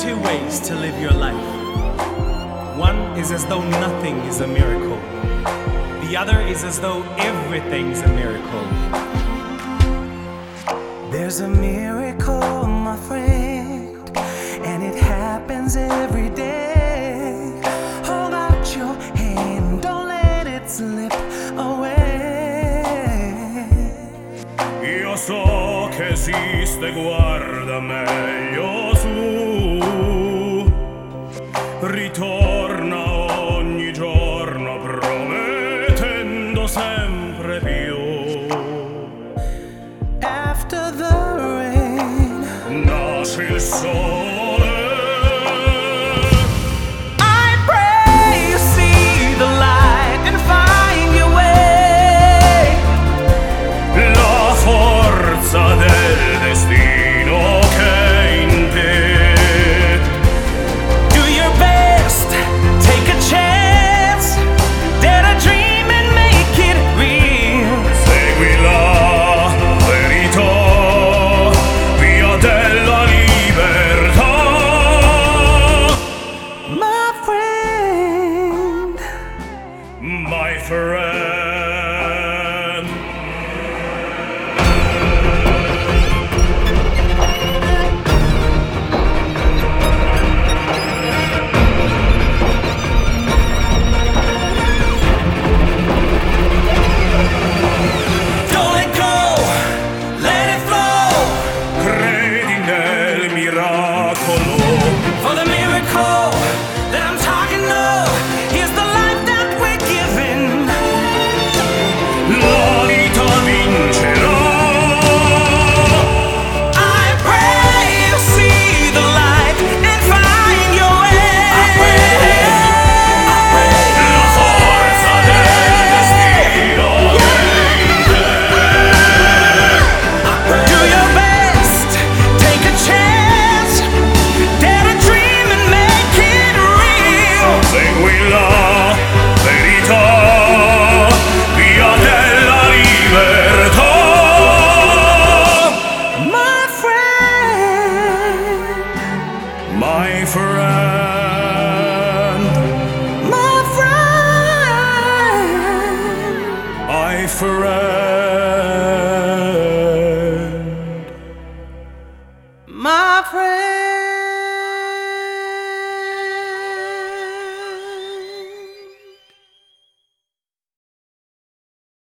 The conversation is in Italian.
two ways to live your life. One is as though nothing is a miracle. The other is as though everything's a miracle. There's a miracle, my friend, and it happens every day. Hold out your hand, don't let it slip away. Io so che esiste, guarda meglio su. Ritorna ogni giorno promettendo sempre più. After the rain, nasce il sole. I pray you see the light and find your way. La forza del destino che è in te. Do your best, take a chance, dare a dream and make it real. Segui la verità, via della libertà. My friend, My friend. don't let go, let it flow. Credi nel miracolo. For the miracle that I'm talking of is the life that we're given. La vita vincerà. I pray you see the light and find your way. La forza del destino è in te. Do your best, take a chance, dare a dream and make it real. Segui la verità, via della libertà. My friend, My friend, my friend. my friend.